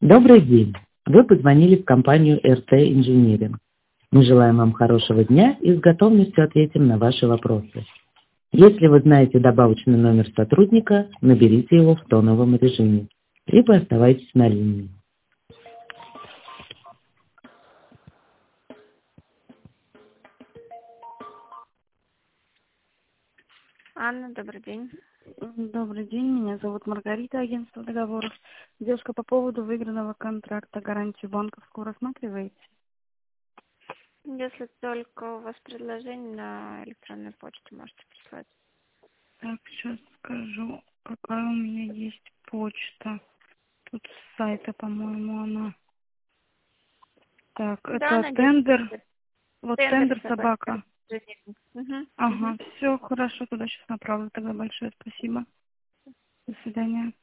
Добрый день. Вы позвонили в компанию РТ Инжиниринг. Мы желаем вам хорошего дня и с готовностью ответим на ваши вопросы. Если вы знаете добавочный номер сотрудника, наберите его в тоновом режиме, либо оставайтесь на линии. Анна, добрый день. Добрый день, меня зовут Маргарита, агентство договоров. Девушка, по поводу выигранного контракта гарантию банковскую рассматриваете? Если только у вас предложение на электронную почту, можете прислать. Так, сейчас скажу, какая у меня есть почта. Тут с сайта, по-моему, она. Так, Да, это тендер. Вот тендер собака. собака. Угу. Ага, все хорошо, туда сейчас направлю. Тогда большое спасибо. До свидания.